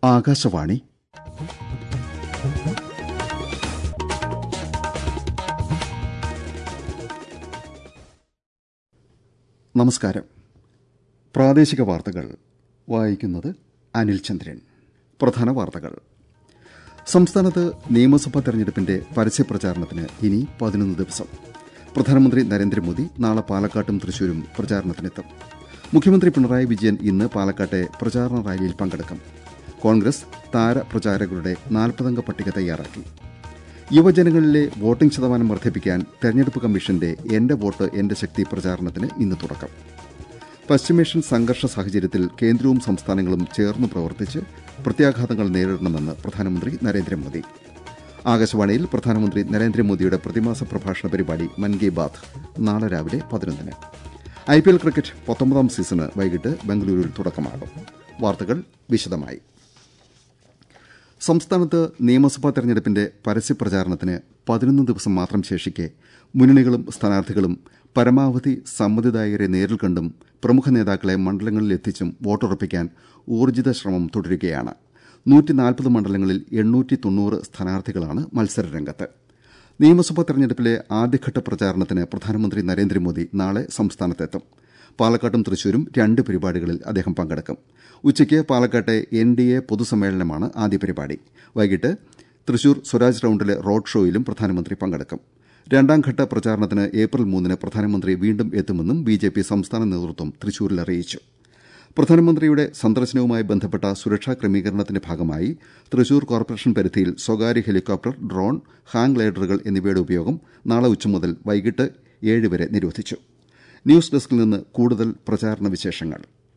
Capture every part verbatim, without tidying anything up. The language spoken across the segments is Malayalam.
ആകാശവാണി. നമസ്കാരം. പ്രാദേശിക വാർത്തകൾ വായിക്കുന്നത് അനിൽ ചന്ദ്രൻ. പ്രധാന വാർത്തകൾ. സംസ്ഥാനത്ത് നിയമസഭാ തെരഞ്ഞെടുപ്പിന്റെ പരസ്യപ്രചാരണത്തിന് ഇനി പതിനൊന്ന് ദിവസം. പ്രധാനമന്ത്രി നരേന്ദ്രമോദി നാളെ പാലക്കാട്ടും തൃശൂരും പ്രചാരണത്തിനെത്തും. മുഖ്യമന്ത്രി പിണറായി വിജയൻ ഇന്ന് പാലക്കാട്ടെ പ്രചാരണ റാലിയിൽ പങ്കെടുക്കും. കോൺഗ്രസ് താരപ്രചാരകരുടെ നാൽപ്പതംഗ പട്ടിക തയ്യാറാക്കി. യുവജനങ്ങളിലെ വോട്ടിംഗ് ശതമാനം വർദ്ധിപ്പിക്കാൻ തെരഞ്ഞെടുപ്പ് കമ്മീഷന്റെ എന്റെ വോട്ട് എന്റെ ശക്തി പ്രചാരണത്തിന് ഇന്ന് തുടക്കം. പശ്ചിമേഷ്യൻ സംഘർഷ സാഹചര്യത്തിൽ കേന്ദ്രവും സംസ്ഥാനങ്ങളും ചേർന്ന് പ്രവർത്തിച്ച് പ്രത്യാഘാതങ്ങൾ നേരിടണമെന്ന് പ്രധാനമന്ത്രി നരേന്ദ്രമോദി. ആകാശവാണിയിൽ പ്രധാനമന്ത്രി നരേന്ദ്രമോദിയുടെ പ്രതിമാസ പ്രഭാഷണ പരിപാടി മൻ കി ബാത് നാളെ രാവിലെ പതിനൊന്നിന്. ഐ പി എൽ ക്രിക്കറ്റ് പത്തൊമ്പതാം സീസണ് വൈകിട്ട് ബംഗളൂരുവിൽ തുടക്കമാകും. വാർത്തകൾ വിശദമായി. സംസ്ഥാനത്ത് നിയമസഭാ തെരഞ്ഞെടുപ്പിന്റെ പരസ്യപ്രചാരണത്തിന് പതിനൊന്ന് ദിവസം മാത്രം ശേഷിക്കെ മുന്നണികളും സ്ഥാനാർത്ഥികളും പരമാവധി സമ്മതിദായകരെ നേരിൽ കണ്ടും പ്രമുഖ നേതാക്കളെ മണ്ഡലങ്ങളിലെത്തിച്ചും വോട്ടുറപ്പിക്കാൻ ഊർജ്ജിത ശ്രമം തുടരുകയാണ്. നൂറ്റി നാൽപ്പത് മണ്ഡലങ്ങളിൽ എണ്ണൂറ്റി തൊണ്ണൂറ് സ്ഥാനാർത്ഥികളാണ് മത്സരരംഗത്ത്. നിയമസഭാ തെരഞ്ഞെടുപ്പിലെ ആദ്യഘട്ട പ്രചാരണത്തിന് പ്രധാനമന്ത്രി നരേന്ദ്രമോദി നാളെ സംസ്ഥാനത്തെത്തും. പാലക്കാട്ടും തൃശൂരും രണ്ട് പരിപാടികളിൽ അദ്ദേഹം പങ്കെടുക്കും. ഉച്ചയ്ക്ക് പാലക്കാട്ടെ എൻ ഡി എ പൊതുസമ്മേളനമാണ് ആദ്യ പരിപാടി. വൈകിട്ട് തൃശൂർ സ്വരാജ് റൌണ്ടിലെ റോഡ് ഷോയിലും പ്രധാനമന്ത്രി പങ്കെടുക്കും. രണ്ടാംഘട്ട പ്രചാരണത്തിന് ഏപ്രിൽ മൂന്നിന് പ്രധാനമന്ത്രി വീണ്ടും എത്തുമെന്നും ബി ജെ പി സംസ്ഥാന നേതൃത്വം തൃശൂരിൽ അറിയിച്ചു. പ്രധാനമന്ത്രിയുടെ സന്ദർശനവുമായി ബന്ധപ്പെട്ട സുരക്ഷാ ക്രമീകരണത്തിന്റെ ഭാഗമായി തൃശൂർ കോർപ്പറേഷൻ പരിധിയിൽ സ്വകാര്യ ഹെലികോപ്റ്റർ, ഡ്രോൺ, ഹാങ് ഗ്ലൈഡറുകൾ എന്നിവയുടെ ഉപയോഗം നാളെ ഉച്ചമുതൽ വൈകിട്ട് ഏഴ് വരെ നിരോധിച്ചു. ന്യൂസ് ഡെസ്കിൽ നിന്ന് കൂടുതൽ പ്രചാരണ വിശേഷങ്ങൾ.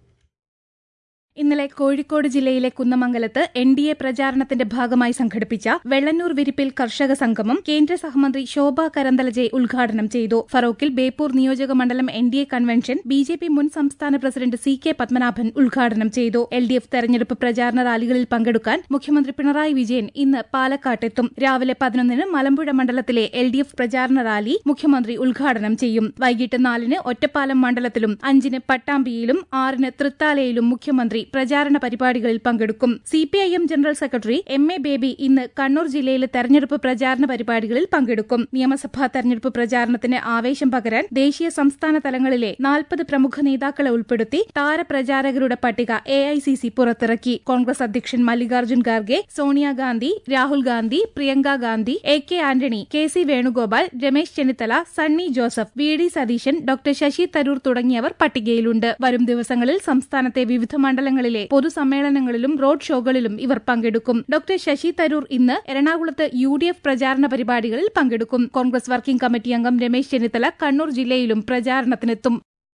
ഇന്നലെ കോഴിക്കോട് ജില്ലയിലെ കുന്നമംഗലത്ത് എൻ ഡി എ പ്രചാരണത്തിന്റെ ഭാഗമായി സംഘടിപ്പിച്ച വെള്ളന്നൂർ വിരിപ്പിൽ കർഷക സംഗമം കേന്ദ്ര സഹമന്ത്രി ശോഭ കരന്തലജെ ഉദ്ഘാടനം ചെയ്തു. ഫറോക്കിൽ ബേപ്പൂർ നിയോജക മണ്ഡലം N D A convention B J P മുൻ സംസ്ഥാന പ്രസിഡന്റ് സി കെ പത്മനാഭൻ ഉദ്ഘാടനം ചെയ്തു. എൽ ഡി എഫ് തെരഞ്ഞെടുപ്പ് പ്രചാരണ റാലികളിൽ പങ്കെടുക്കാൻ മുഖ്യമന്ത്രി പിണറായി വിജയൻ ഇന്ന് പാലക്കാട്ടെത്തും. രാവിലെ പതിനൊന്നിന് മലമ്പുഴ മണ്ഡലത്തിലെ എൽ ഡി എഫ് പ്രചാരണ റാലി മുഖ്യമന്ത്രി ഉദ്ഘാടനം ചെയ്യും. വൈകിട്ട് നാലിന് ഒറ്റപ്പാലം മണ്ഡലത്തിലും അഞ്ചിന് പട്ടാമ്പിയിലും ആറിന് തൃത്താലയിലും മുഖ്യമന്ത്രി പ്രചാരണ പരിപാടികളിൽ പങ്കെടുക്കും. C P I M general secretary M A Baby ഇന്ന് കണ്ണൂർ ജില്ലയിലെ തെരഞ്ഞെടുപ്പ് പ്രചാരണ പരിപാടികളിൽ പങ്കെടുക്കും. നിയമസഭാ തെരഞ്ഞെടുപ്പ് പ്രചാരണത്തിന് ആവേശം പകരാൻ ദേശീയ സംസ്ഥാന തലങ്ങളിലെ നാൽപ്പത് പ്രമുഖ നേതാക്കളെ ഉൾപ്പെടുത്തി താരപ്രചാരകരുടെ പട്ടിക എ ഐ സി സി പുറത്തിറക്കി. കോൺഗ്രസ് അധ്യക്ഷൻ Mallikarjun Kharge, Sonia Gandhi, Rahul Gandhi, Priyanka Gandhi, A K Antony, K C Venugopal, Ramesh Chennithala, Sunny Joseph, V D Satheesan, doctor Shashi Tharoor തുടങ്ങിയവർ പട്ടികയിലുണ്ട്. വരും ദിവസങ്ങളിൽ സംസ്ഥാനത്തെ വിവിധ മണ്ഡലങ്ങളിൽ പൊതുസമ്മേളനങ്ങളിലും റോഡ് ഷോകളിലും ഇവർ പങ്കെടുക്കും. ഡോക്ടർ ശശി തരൂർ ഇന്ന് എറണാകുളത്ത് യു ഡി എഫ് പ്രചാരണ പരിപാടികളിൽ പങ്കെടുക്കും. കോൺഗ്രസ് വർക്കിംഗ് കമ്മിറ്റി അംഗം രമേശ് ചെന്നിത്തല കണ്ണൂർ ജില്ലയിലും പ്രചാരണത്തിനെത്തും.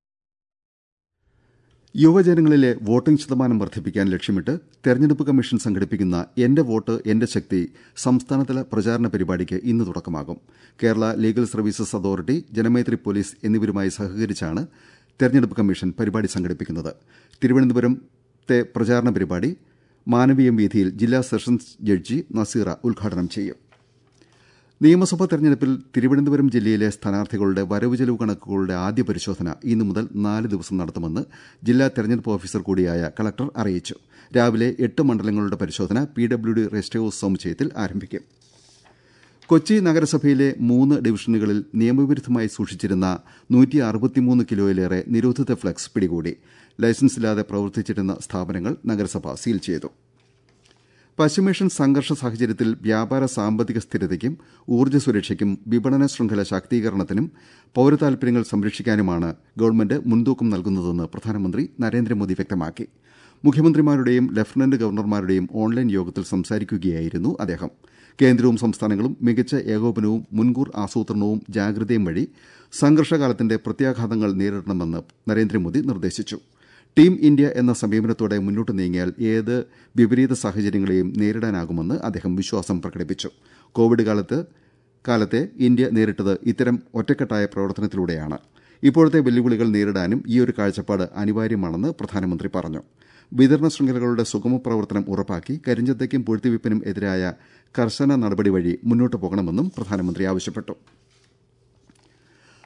യുവജനങ്ങളിലെ വോട്ടിംഗ് ശതമാനം വർദ്ധിപ്പിക്കാൻ ലക്ഷ്യമിട്ട് തെരഞ്ഞെടുപ്പ് കമ്മീഷൻ സംഘടിപ്പിക്കുന്ന എന്റെ വോട്ട് എന്റെ ശക്തി സംസ്ഥാനതല പ്രചാരണ പരിപാടിക്ക് ഇന്ന് തുടക്കമാകും. Kerala legal services authority, Janamaithri police എന്നിവരുമായി സഹകരിച്ചാണ് തെരഞ്ഞെടുപ്പ് കമ്മീഷൻ പരിപാടി സംഘടിപ്പിക്കുന്നത്. തിരുവനന്തപുരത്തെ പ്രചാരണ പരിപാടി മാനവീയം വീഥിയിൽ ജില്ലാ സെഷൻസ് ജഡ്ജി നസീറ ഉദ്ഘാടനം ചെയ്യും. നിയമസഭാ തെരഞ്ഞെടുപ്പിൽ തിരുവനന്തപുരം ജില്ലയിലെ സ്ഥാനാർത്ഥികളുടെ വരവ് ചെലവ് കണക്കുകളുടെ ആദ്യ പരിശോധന ഇന്നു മുതൽ നാല് ദിവസം നടത്തുമെന്ന് ജില്ലാ തെരഞ്ഞെടുപ്പ് ഓഫീസർ കൂടിയായ കളക്ടർ അറിയിച്ചു. രാവിലെ എട്ട് മണ്ഡലങ്ങളുടെ പരിശോധന P W D rest house സമുച്ചയത്തിൽ ആരംഭിക്കും. കൊച്ചി നഗരസഭയിലെ മൂന്ന് ഡിവിഷനുകളിൽ നിയമവിരുദ്ധമായി സൂക്ഷിച്ചിരുന്ന നൂറ്റി അറുപത്തിമൂന്ന് കിലോയിലേറെ നിരോധിത ഫ്ലക്സ് പിടികൂടി. ലൈസൻസില്ലാതെ പ്രവർത്തിച്ചിരുന്ന സ്ഥാപനങ്ങൾ നഗരസഭ സീൽ ചെയ്തു. പശ്ചിമേഷ്യൻ സംഘർഷ സാഹചര്യത്തിൽ വ്യാപാര സാമ്പത്തിക സ്ഥിരതയ്ക്കും ഊർജ്ജ സുരക്ഷയ്ക്കും വിപണന ശൃംഖല ശാക്തീകരണത്തിനും പൌരതാൽപര്യങ്ങൾ സംരക്ഷിക്കാനുമാണ് ഗവൺമെന്റ് മുൻതൂക്കം നൽകുന്നതെന്ന് പ്രധാനമന്ത്രി നരേന്ദ്രമോദി വ്യക്തമാക്കി. മുഖ്യമന്ത്രിമാരുടെയും ലഫ്റ്റനന്റ് ഗവർണർമാരുടെയും ഓൺലൈൻ യോഗത്തിൽ സംസാരിക്കുകയായിരുന്നു അദ്ദേഹം. കേന്ദ്രവും സംസ്ഥാനങ്ങളും മികച്ച ഏകോപനവും മുൻകൂർ ആസൂത്രണവും ജാഗ്രതയും വഴി സംഘർഷകാലത്തിന്റെ പ്രത്യാഘാതങ്ങൾ നേരിടണമെന്ന് നരേന്ദ്രമോദി നിർദ്ദേശിച്ചു. ടീം ഇന്ത്യ എന്ന സമീപനത്തോടെ മുന്നോട്ട് നീങ്ങിയാൽ ഏത് വിപരീത സാഹചര്യങ്ങളെയും നേരിടാനാകുമെന്ന് അദ്ദേഹം വിശ്വാസം പ്രകടിപ്പിച്ചു. കോവിഡ് കാലത്ത് കാലത്തെ ഇന്ത്യ നേരിട്ടത് ഇത്തരം ഒറ്റക്കെട്ടായ പ്രവർത്തനത്തിലൂടെയാണ്. ഇപ്പോഴത്തെ വെല്ലുവിളികൾ നേരിടാനും ഈയൊരു കാഴ്ചപ്പാട് അനിവാര്യമാണെന്ന് പ്രധാനമന്ത്രി പറഞ്ഞു. വിതരണ ശൃംഖലകളുടെ സുഗമ പ്രവർത്തനം ഉറപ്പാക്കി കരിഞ്ചന്തയ്ക്കും പൂഴ്ത്തിവയ്പ്പിനും എതിരായ കർശന നടപടി വഴി മുന്നോട്ട് പോകണമെന്നും പ്രധാനമന്ത്രി ആവശ്യപ്പെട്ടു.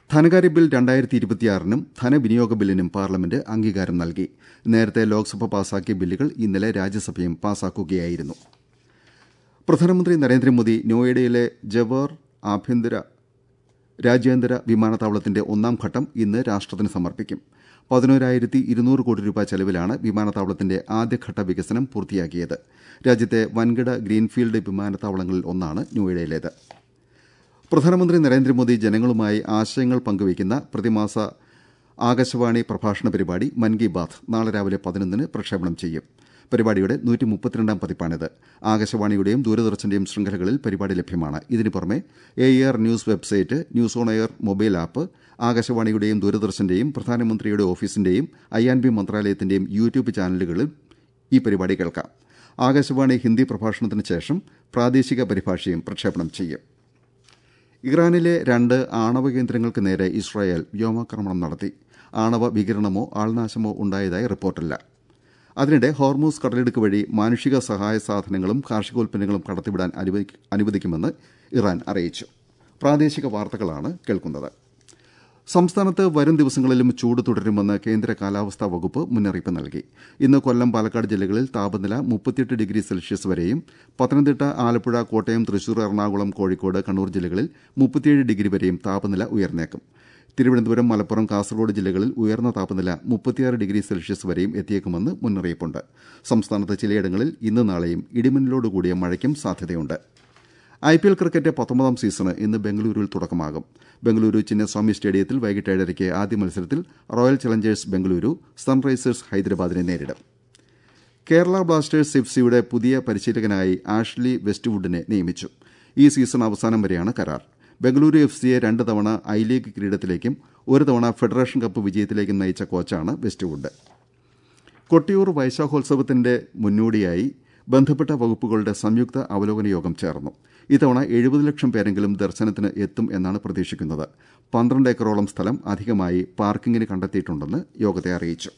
ധനകാര്യ ബിൽ രണ്ടായിരത്തി ഇരുപത്തിയാറിനും ധനവിനിയോഗ ബില്ലിനും പാർലമെന്റ് അംഗീകാരം നൽകി. നേരത്തെ ലോക്സഭ പാസാക്കിയ ബില്ലുകൾ ഇന്നലെ രാജ്യസഭയും പാസാക്കുകയായിരുന്നു. പ്രധാനമന്ത്രി നരേന്ദ്രമോദി നോയിഡയിലെ ജവഹർ ആഭ്യന്തര രാജ്യാന്തര വിമാനത്താവളത്തിന്റെ ഒന്നാം ഘട്ടം ഇന്ന് രാഷ്ട്രത്തിന് സമർപ്പിക്കും. പതിനോരായിരത്തി ഇരുന്നൂറ് കോടി രൂപ ചെലവിലാണ് വിമാനത്താവളത്തിന്റെ ആദ്യഘട്ട വികസനം പൂർത്തിയാക്കിയത്. രാജ്യത്തെ വൻകിട ഗ്രീൻഫീൽഡ് വിമാനത്താവളങ്ങളിൽ ഒന്നാണ് നോയിഡയിലേത്. പ്രധാനമന്ത്രി നരേന്ദ്രമോദി ജനങ്ങളുമായി ആശയങ്ങൾ പങ്കുവയ്ക്കുന്ന പ്രതിമാസ ആകാശവാണി പ്രഭാഷണ പരിപാടി മൻ കി ബാത്ത് നാളെ രാവിലെ പതിനൊന്നിന് പ്രക്ഷേപണം ചെയ്യും. പരിപാടിയുടെ നൂറ്റി മുപ്പത്തിരണ്ടാം പതിപ്പാണിത്. ആകാശവാണിയുടെയും ദൂരദർശന്റെയും ശൃംഖലകളിൽ പരിപാടി ലഭ്യമാണ്. ഇതിനു പുറമെ A R news website, news on air mobile app, ആകാശവാണിയുടെയും ദൂരദർശന്റെയും പ്രധാനമന്ത്രിയുടെ ഓഫീസിന്റെയും ഐ ആൻഡ് ബി മന്ത്രാലയത്തിന്റെയും യൂട്യൂബ് ചാനലുകളിൽ ഈ പരിപാടി കേൾക്കാം. ആകാശവാണി ഹിന്ദി പ്രഭാഷണത്തിന് ശേഷം പ്രാദേശിക പരിഭാഷയും പ്രക്ഷേപണം ചെയ്യും. ഇറാനിലെ രണ്ട് ആണവ കേന്ദ്രങ്ങൾക്ക് നേരെ ഇസ്രായേൽ വ്യോമാക്രമണം നടത്തി. ആണവ വികിരണമോ ആൾനാശമോ ഉണ്ടായതായി റിപ്പോർട്ടില്ല. അതിനിടെ ഹോർമൂസ് കടലിടുക്ക് വഴി മാനുഷിക സഹായ സാധനങ്ങളും കാർഷികോൽപ്പന്നങ്ങളും കടത്തിവിടാൻ അനുവദിക്കുമെന്ന് ഇറാൻ അറിയിച്ചു. പ്രാദേശിക വാർത്തകളാണ് കേൾക്കുന്നത്. സംസ്ഥാനത്ത് വരും ദിവസങ്ങളിലും ചൂട് തുടരുമെന്ന് കേന്ദ്ര കാലാവസ്ഥാ വകുപ്പ് മുന്നറിയിപ്പ് നൽകി. ഇന്ന് കൊല്ലം, പാലക്കാട് ജില്ലകളിൽ താപനില മുപ്പത്തിയെട്ട് ഡിഗ്രി സെൽഷ്യസ് വരെയും പത്തനംതിട്ട, ആലപ്പുഴ, കോട്ടയം, തൃശൂർ, എറണാകുളം, കോഴിക്കോട്, കണ്ണൂർ ജില്ലകളിൽ മുപ്പത്തിയേഴ് ഡിഗ്രി വരെയും താപനില ഉയർന്നേക്കും. തിരുവനന്തപുരം, മലപ്പുറം, കാസർഗോഡ് ജില്ലകളിൽ ഉയർന്ന താപനില മുപ്പത്തിയാറ് ഡിഗ്രി സെൽഷ്യസ് വരെയും എത്തിയേക്കുമെന്ന് മുന്നറിയിപ്പുണ്ട്. സംസ്ഥാനത്ത് ചിലയിടങ്ങളിൽ ഇന്ന് നാളെയും ഇടിമിന്നലോടുകൂടിയ മഴയ്ക്കും സാധ്യതയുണ്ട്. ഐ പി എൽ ക്രിക്കറ്റ് പത്തൊമ്പതാം സീസണ് ഇന്ന് ബംഗളൂരുവിൽ തുടക്കമാകും. ബംഗളൂരു ചിന്നസ്വാമി സ്റ്റേഡിയത്തിൽ വൈകിട്ട് ഏഴരയ്ക്ക് ആദ്യ മത്സരത്തിൽ റോയൽ ചലഞ്ചേഴ്സ് ബംഗളൂരു സൺറൈസേഴ്സ് ഹൈദരാബാദിനെ നേരിടും. കേരള ബ്ലാസ്റ്റേഴ്സ് എഫ് സിയുടെ പുതിയ പരിശീലകനായി ആഷ്ലി വെസ്റ്റ്വുഡിനെ നിയമിച്ചു. ഈ സീസൺ അവസാനം വരെയാണ് കരാർ. ബംഗളൂരു എഫ് സിയെ രണ്ട് തവണ ഐ ലീഗ് കിരീടത്തിലേക്കും ഒരു തവണ ഫെഡറേഷൻ കപ്പ് വിജയത്തിലേക്കും നയിച്ച കോച്ചാണ് വെസ്റ്റ്വുഡ്. കൊട്ടിയൂർ വൈശാഖോത്സവത്തിന്റെ മുന്നോടിയായി ബന്ധപ്പെട്ട വകുപ്പുകളുടെ സംയുക്ത അവലോകന യോഗം ചേർന്നു. ഇത്തവണ എഴുപത് ലക്ഷം പേരെങ്കിലും ദർശനത്തിന് എത്തും എന്നാണ് പ്രതീക്ഷിക്കുന്നത്. പന്ത്രണ്ട് ഏക്കറോളം സ്ഥലം അധികമായി പാർക്കിങ്ങിന് കണ്ടെത്തിയിട്ടുണ്ടെന്ന് യോഗത്തെ അറിയിച്ചു.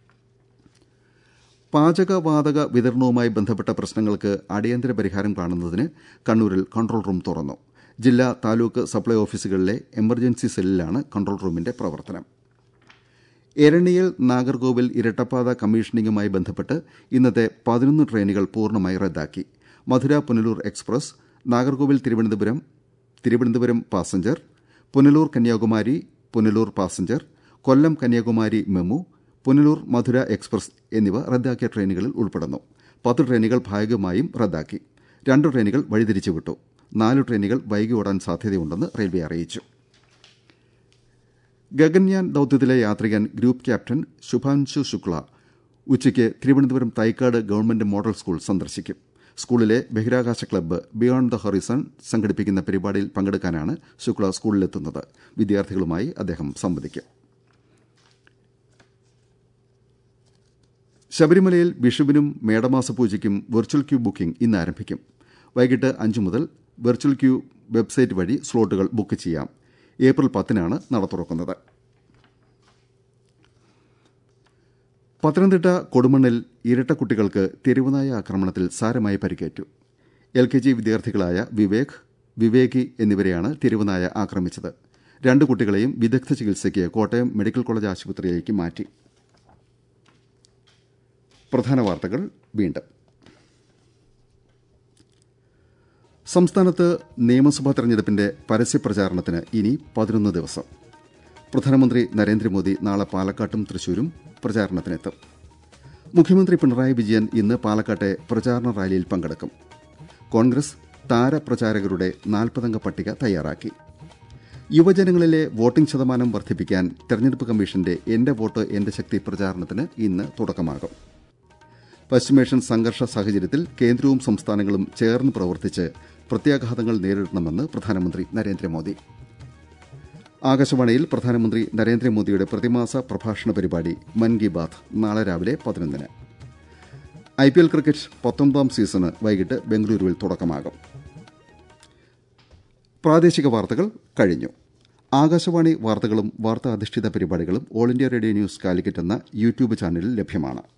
പാചകവാതക വിതരണവുമായി ബന്ധപ്പെട്ട പ്രശ്നങ്ങൾക്ക് അടിയന്തര പരിഹാരം കാണുന്നതിന് കണ്ണൂരിൽ കൺട്രോൾ റൂം തുറന്നു. ജില്ലാ, താലൂക്ക് സപ്ലൈ ഓഫീസുകളിലെ എമർജൻസി സെല്ലിലാണ് കൺട്രോൾ റൂമിന്റെ പ്രവർത്തനം. എരണിയിൽ നാഗർകോവിൽ ഇരട്ടപ്പാത കമ്മീഷനിങ്ങുമായി ബന്ധപ്പെട്ട് ഇന്നത്തെ പതിനൊന്ന് ട്രെയിനുകൾ പൂർണ്ണമായി റദ്ദാക്കി. Madurai Punalur express, Nagercoil Thiruvananthapuram Thiruvananthapuram passenger, Punalur Kanyakumari Punalur passenger, Kollam Kanyakumari MEMU, Punalur Madurai express എന്നിവ റദ്ദാക്കിയ ട്രെയിനുകളിൽ ഉൾപ്പെടുന്നു. പത്ത് ട്രെയിനുകൾ ഭാഗികമായും റദ്ദാക്കി. രണ്ട് ട്രെയിനുകൾ വഴിതിരിച്ചുവിട്ടു. നാല് ട്രെയിനുകൾ വൈകി ഓടാൻ സാധ്യതയുണ്ടെന്ന് റെയിൽവേ അറിയിച്ചു. ഗഗൻയാൻ ദൌത്യത്തിലെ യാത്രികൻ ഗ്രൂപ്പ് ക്യാപ്റ്റൻ ശുഭാൻശു ശുക്ല ഉച്ചയ്ക്ക് Thiruvananthapuram Thycaud government model school സന്ദർശിക്കും. സ്കൂളിലെ ബഹിരാകാശ ക്ലബ്ബ് ബിയോണ്ട് ദ ഹൊറൈസൺ സംഘടിപ്പിക്കുന്ന പരിപാടിയിൽ പങ്കെടുക്കാനാണ് ശുക്ല സ്കൂളിലെത്തുന്നത്. വിദ്യാർത്ഥികളുമായി അദ്ദേഹം സംവദിക്കും. ശബരിമലയിൽ വിഷുവിനും മേടമാസ പൂജയ്ക്കും വെർച്വൽ ക്യൂ ബുക്കിംഗ് ഇന്ന് ആരംഭിക്കും. വൈകിട്ട് അഞ്ചു മുതൽ വെർച്വൽ ക്യൂ വെബ്സൈറ്റ് വഴി സ്ലോട്ടുകൾ ബുക്ക് ചെയ്യാം. ഏപ്രിൽ പത്തിനാണ് നട തുറക്കുന്നത്. പത്തനംതിട്ട കൊടുമണ്ണിൽ ഇരട്ട കുട്ടികൾക്ക് തെരുവുനായ ആക്രമണത്തിൽ സാരമായി പരിക്കേറ്റു. എൽ കെ ജി വിദ്യാർത്ഥികളായ വിവേക്, വിവേകി എന്നിവരെയാണ് തെരുവുനായ ആക്രമിച്ചത്. രണ്ട് കുട്ടികളെയും വിദഗ്ധ ചികിത്സയ്ക്ക് കോട്ടയം മെഡിക്കൽ കോളേജ് ആശുപത്രിയിലേക്ക് മാറ്റി. പ്രധാന വാർത്തകൾ വീണ്ടും. സംസ്ഥാനത്ത് നിയമസഭാ തെരഞ്ഞെടുപ്പിന്റെ പരസ്യപ്രചാരണത്തിന് ഇനി പതിനൊന്ന് ദിവസം. പ്രധാനമന്ത്രി നരേന്ദ്രമോദി നാളെ പാലക്കാട്ടും തൃശൂരും പ്രചാരണത്തിനെത്തും. മുഖ്യമന്ത്രി പിണറായി വിജയൻ ഇന്ന് പാലക്കാട്ടെ പ്രചാരണ റാലിയിൽ പങ്കെടുക്കും. കോൺഗ്രസ് താരപ്രചാരകരുടെ നാൽപ്പതംഗ പട്ടിക തയ്യാറാക്കി. യുവജനങ്ങളിലെ വോട്ടിംഗ് ശതമാനം വർദ്ധിപ്പിക്കാൻ തെരഞ്ഞെടുപ്പ് കമ്മീഷന്റെ എന്റെ വോട്ട് എന്റെ ശക്തി പ്രചാരണത്തിന് ഇന്ന് തുടക്കമാകും. പശ്ചിമേഷ്യൻ സംഘർഷ സാഹചര്യത്തിൽ കേന്ദ്രവും സംസ്ഥാനങ്ങളും ചേർന്ന് പ്രവർത്തിച്ച് പ്രത്യാഘാതങ്ങൾ നേരിടണമെന്ന് പ്രധാനമന്ത്രി നരേന്ദ്രമോദി. ആകാശവാണിയിൽ പ്രധാനമന്ത്രി നരേന്ദ്രമോദിയുടെ പ്രതിമാസ പ്രഭാഷണ പരിപാടി മൻ കി ബാത്ത് നാളെ രാവിലെ പതിനൊന്നിന്. ഐ പി എൽ ക്രിക്കറ്റ് പത്തൊമ്പതാം സീസണ് വൈകിട്ട് ബംഗളൂരുവിൽ തുടക്കമാകും. പ്രാദേശിക വാർത്തകൾ കഴിഞ്ഞു. ആകാശവാണി വാർത്തകളും വാർത്താ അധിഷ്ഠിത പരിപാടികളും all India radio news Calicut എന്ന യൂട്യൂബ് ചാനലിൽ ലഭ്യമാണ്.